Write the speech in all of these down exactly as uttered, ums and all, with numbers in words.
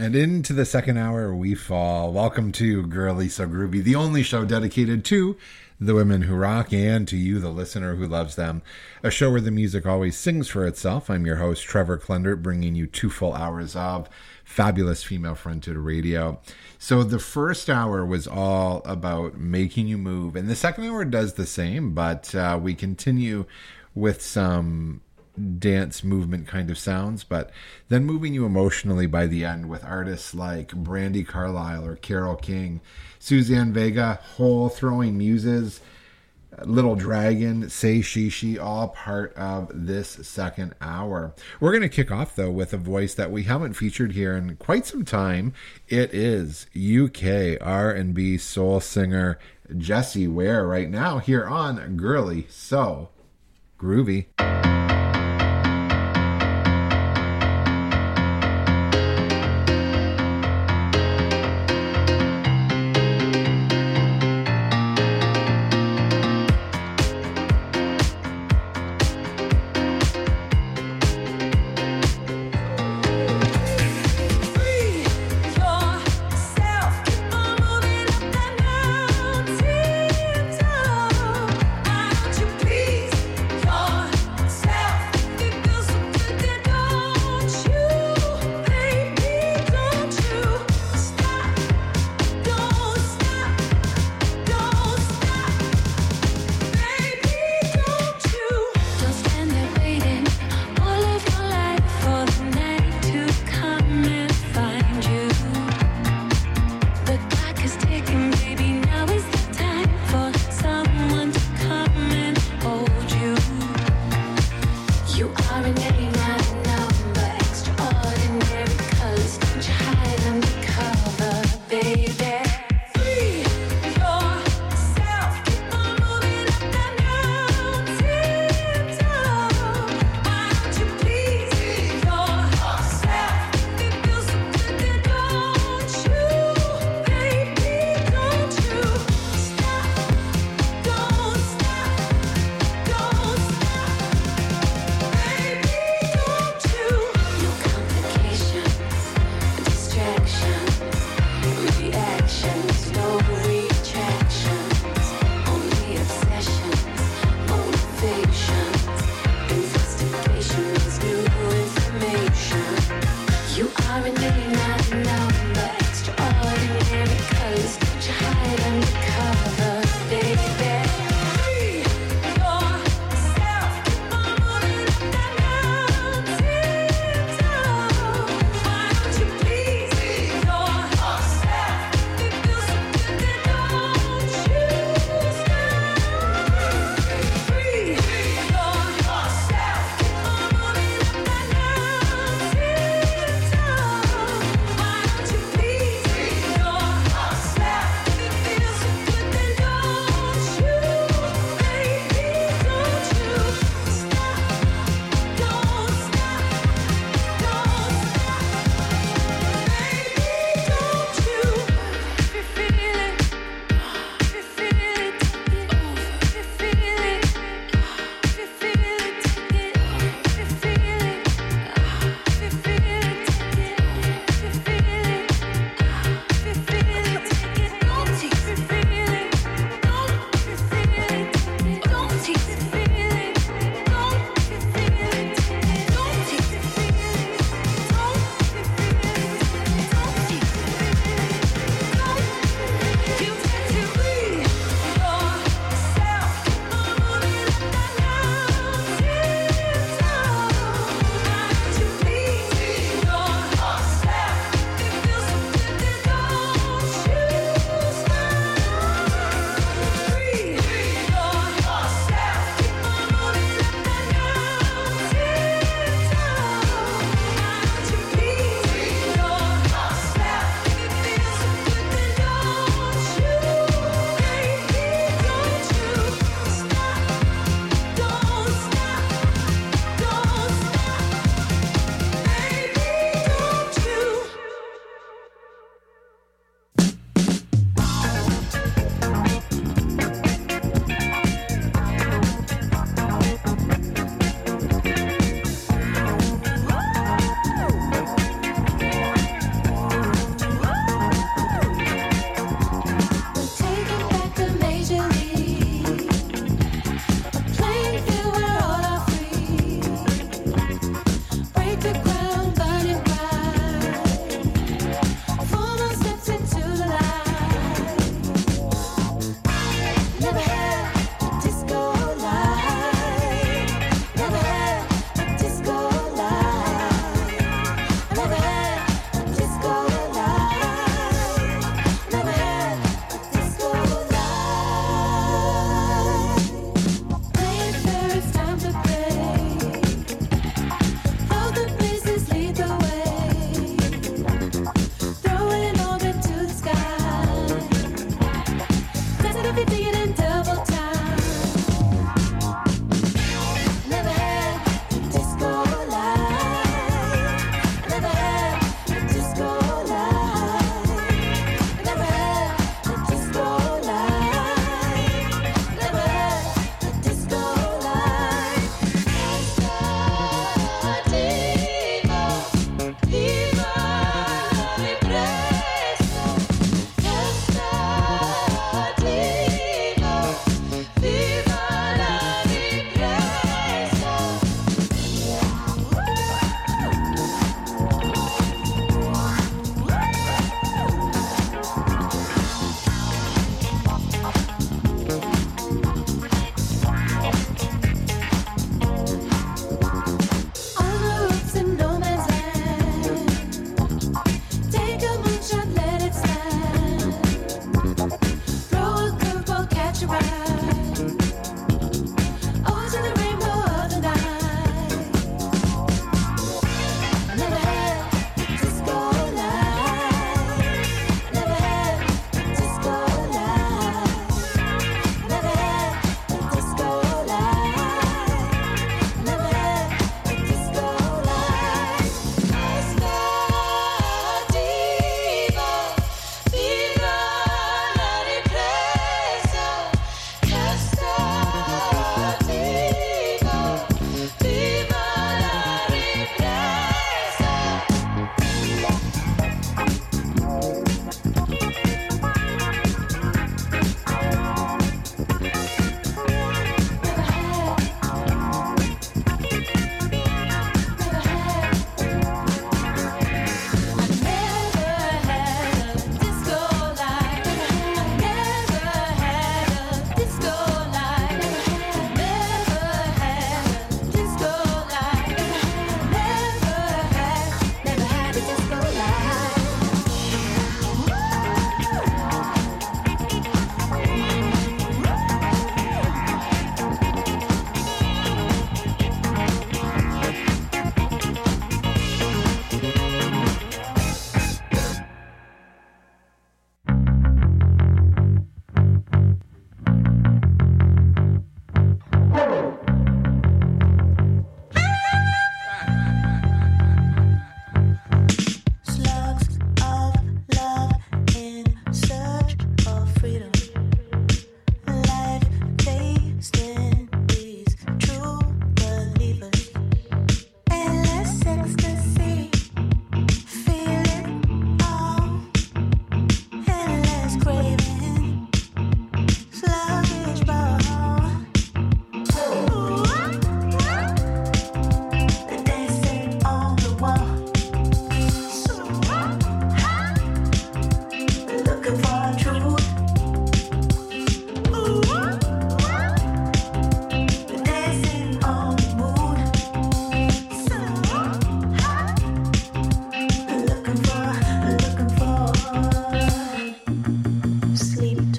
And into the second hour we fall. Welcome to Girly So Groovy, the only show dedicated to the women who rock and to you, the listener who loves them. A show where the music always sings for itself. I'm your host, Trevor Klendert, bringing you two full hours of fabulous female-fronted radio. So the first hour was all about making you move, and the second hour does the same, but uh, we continue with some dance movement kind of sounds, but then moving you emotionally by the end with artists like Brandi Carlile or Carole King, Suzanne Vega, Hole Throwing Muses, Little Dragon, Say She She, all part of this second hour. We're going to kick off, though, with a voice that we haven't featured here in quite some time. It is U K R and B soul singer Jessie Ware right now here on Girly So Groovy. Please, yourself.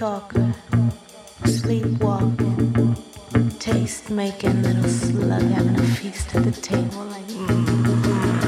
talker, sleepwalking, taste making little slug having a feast at the table like mm.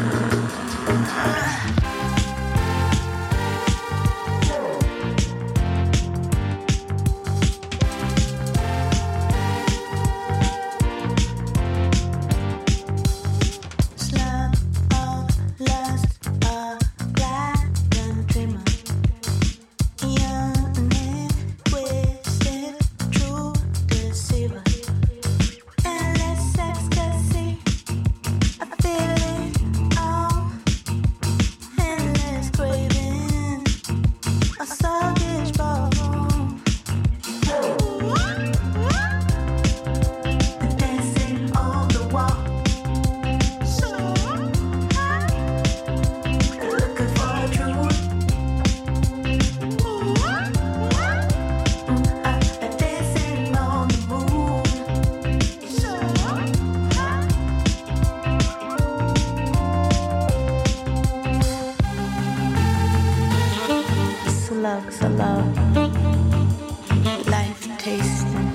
Slugs of love, life tasting,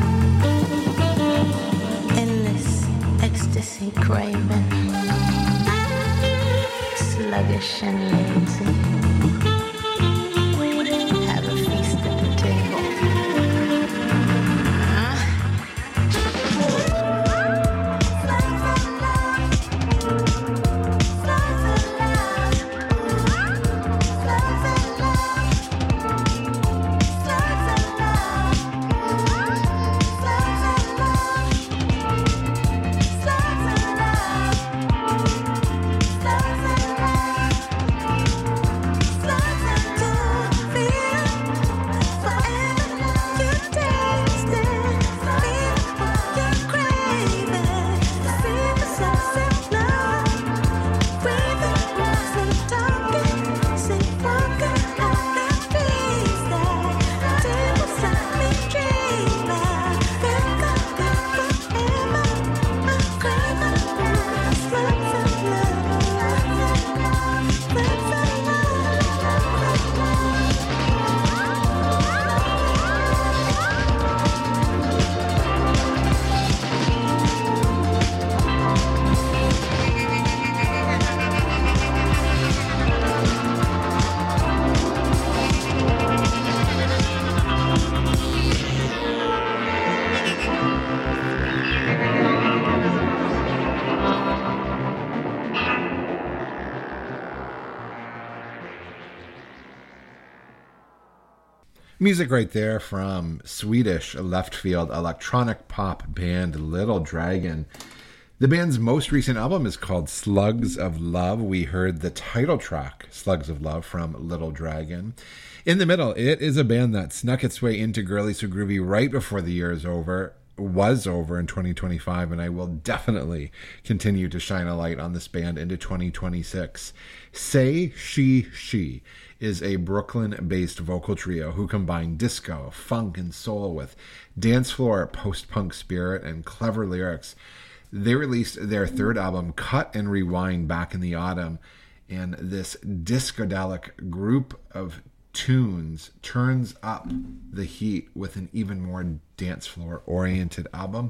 endless ecstasy craving, sluggish and lazy, have a feast at the table. Music right there from Swedish left field electronic pop band Little Dragon. The band's most recent album is called Slugs of Love. We heard the title track, Slugs of Love, from Little Dragon. In the middle, it is a band that snuck its way into Girly So Groovy right before the year is over, was over in twenty twenty-five, and I will definitely continue to shine a light on this band into twenty twenty-six. Say She She is a Brooklyn-based vocal trio who combine disco, funk, and soul with dance floor, post-punk spirit, and clever lyrics. They released their third album, Cut and Rewind, back in the autumn, and this discodelic group of tunes turns up the heat with an even more dance floor-oriented album.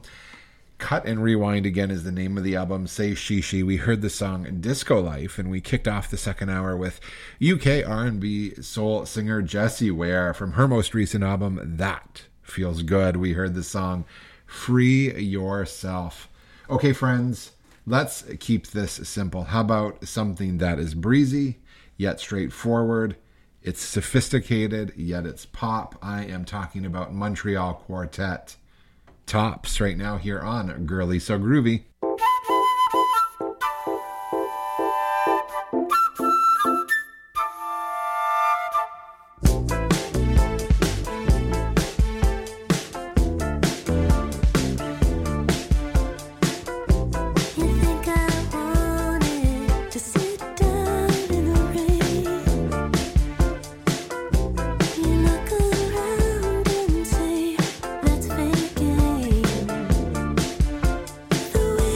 Cut and Rewind, again, is the name of the album. Say She She. We heard the song Disco Life, and we kicked off the second hour with U K R and B soul singer Jessie Ware from her most recent album, That Feels Good. We heard the song Free Yourself. Okay, friends, let's keep this simple. How about something that is breezy, yet straightforward? It's sophisticated, yet it's pop. I am talking about Montreal Quartet. Tops right now here on Girly So Groovy. The way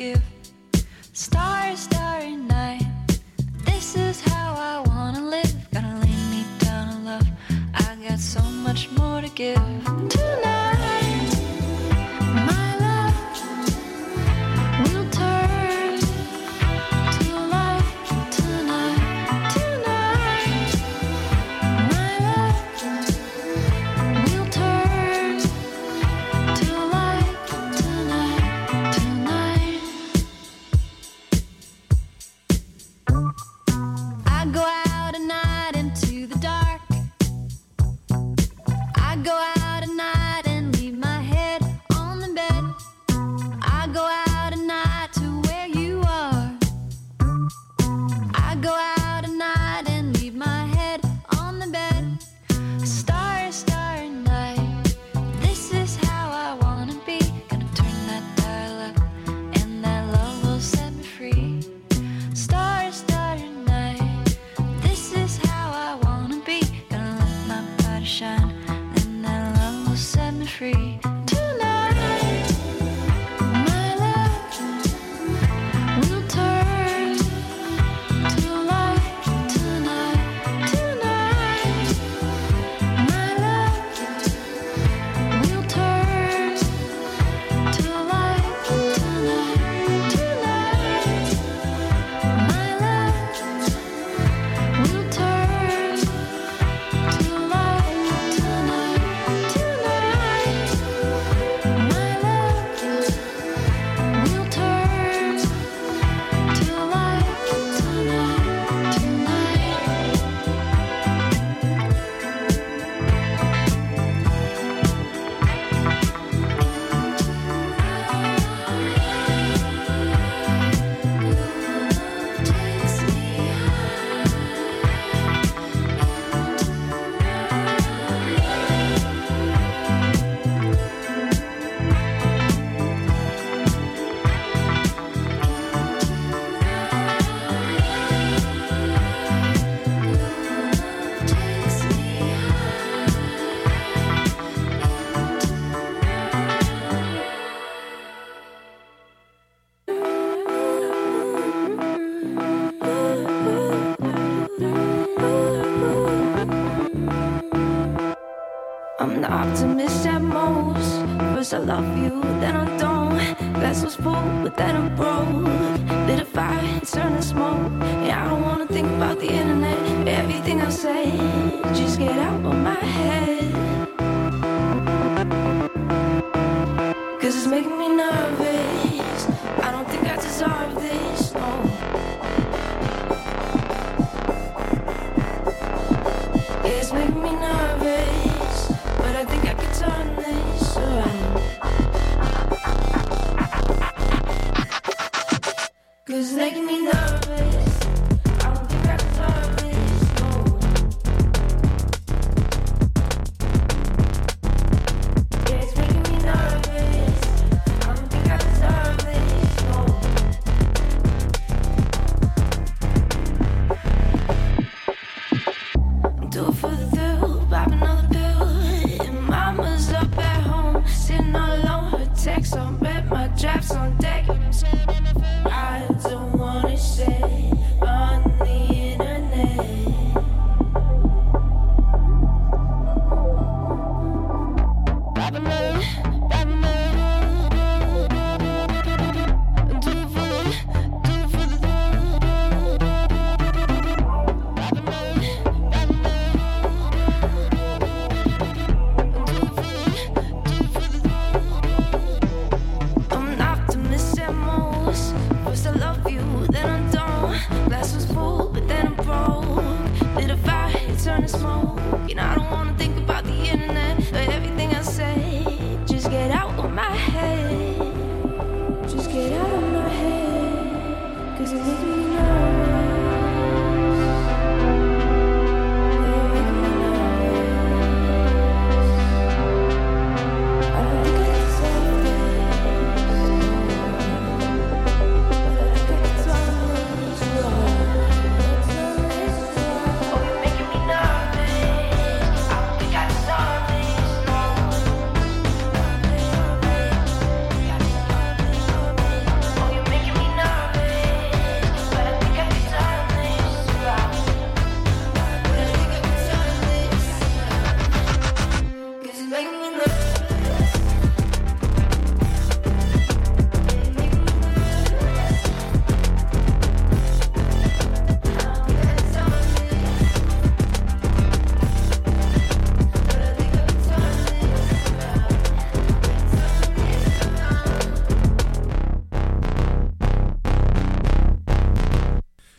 give. Starry, starry night. This is how I wanna live. Gonna lay me down in love. I got so much more to give. Tonight, my love will turn to light. Tonight, tonight, my love will turn to light. Tonight, tonight. I go out at night into the dark. I go out at night and leave my head on the bed. I go out at night to where you are. I go out at night and leave my head on the bed. Starry, starry night. This is how I wanna be. Gonna turn that dial up and that love will set me free. Starry, starry night. This is how I wanna be. Gonna let my body shine and that love will set me free. Tonight, my love will turn to light. Tonight, tonight, my love will turn to light. Tonight, tonight, my love will turn to light. Tonight, tonight, my love will turn to light. Tonight, I'm the optimist at most. First I love you, then I don't. Glass was full, but then it broke. Lit a fire, it's turning smoke. Yeah, I don't wanna think about the internet. Everything I say, just get out of my head. Cause it's making me nervous. I don't think I deserve this, no. Yeah, it's making me nervous, but I think I could turn this around. Cause it's making me nervous. I don't think I deserve this, no. Yeah, it's making me nervous. I don't think I deserve this, no. Do it for the thrill, pop another pill. And mama's up at home, sitting all alone. Her text on red, my drafts on deck. I don't wanna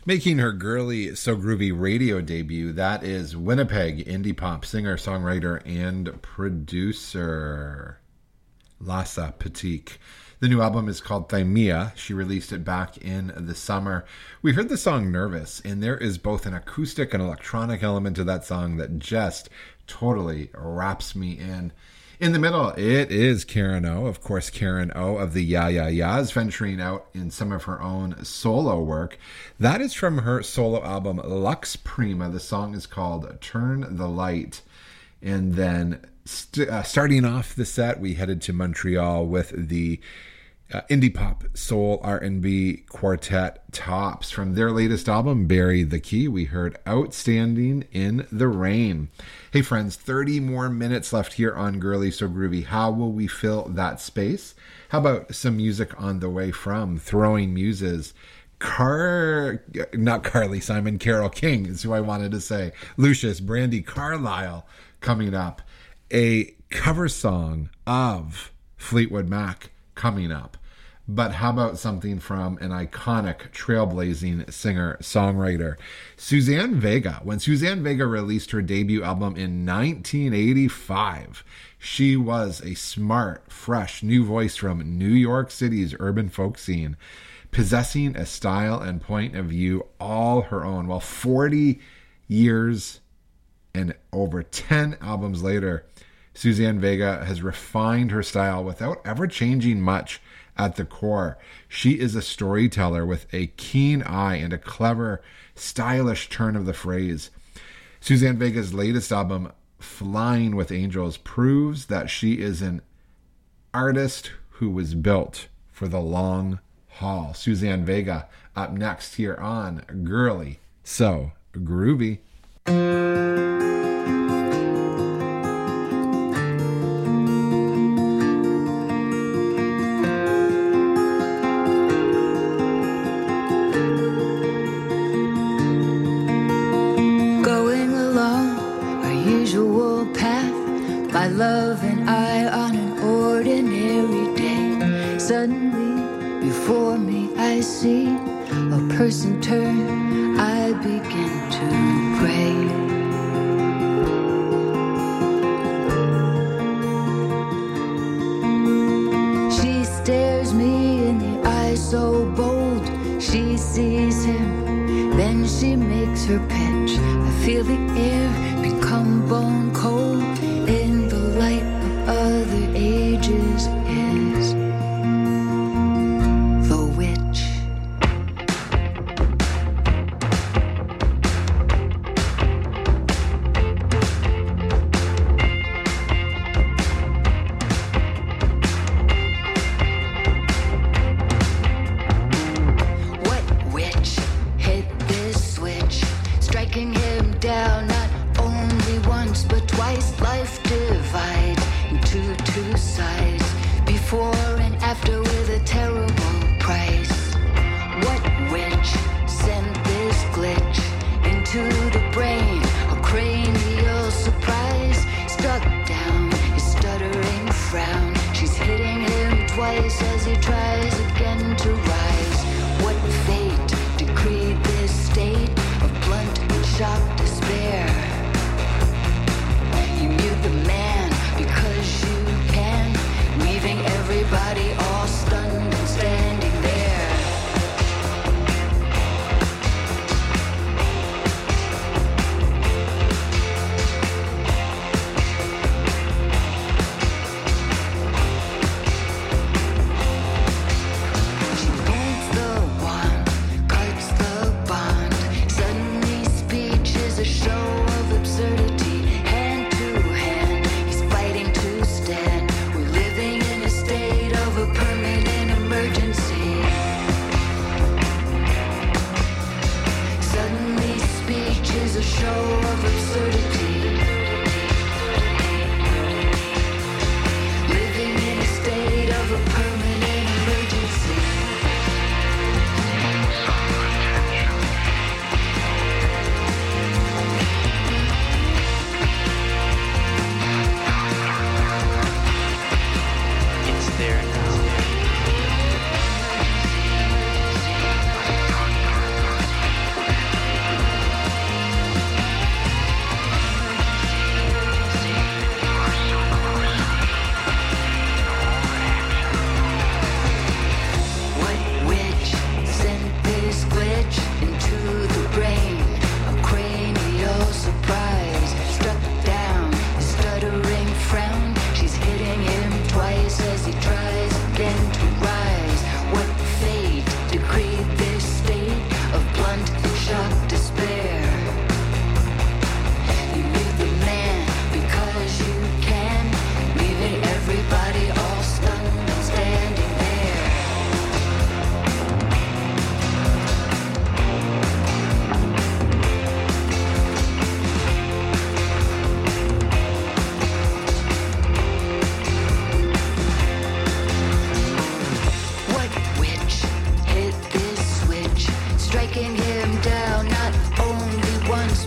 Making her Girly So Groovy radio debut, that is Winnipeg indie pop singer, songwriter, and producer Lassa Patique. The new album is called Thymia. She released it back in the summer. We heard the song Nervous, and there is both an acoustic and electronic element to that song that just totally wraps me in. In the middle, it is Karen O. Of course, Karen O of the Ya Ya Ya's, venturing out in some of her own solo work. That is from her solo album Lux Prima. The song is called Turn the Light. And then st- uh, starting off the set, we headed to Montreal with the uh, indie pop soul R and B quartet Tops. From their latest album, Bury the Key, we heard Outstanding in the Rain. Hey friends, thirty more minutes left here on Girly So Groovy. How will we fill that space? How about some music on the way from Throwing Muses? Car, not Carly Simon, Carole King is who I wanted to say. Lucius, Brandi Carlile coming up. A cover song of Fleetwood Mac coming up. But how about something from an iconic trailblazing singer-songwriter, Suzanne Vega. When Suzanne Vega released her debut album in nineteen eighty-five, she was a smart, fresh, new voice from New York City's urban folk scene, possessing a style and point of view all her own. Well, forty years and over ten albums later, Suzanne Vega has refined her style without ever changing much at the core. She is a storyteller with a keen eye and a clever, stylish turn of the phrase. Suzanne Vega's latest album, Flying with Angels, proves that she is an artist who was built for the long haul. Suzanne Vega up next here on Girly So Groovy. Love and I on an ordinary day. Suddenly, before me, I see a person turn. I begin to pray. She stares me in the eye so bold. She sees him, then she makes her pitch. I feel the air become bone cold. In the light of other ages is the witch. What witch hit this switch, striking him down not only once but twice?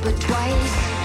but twice.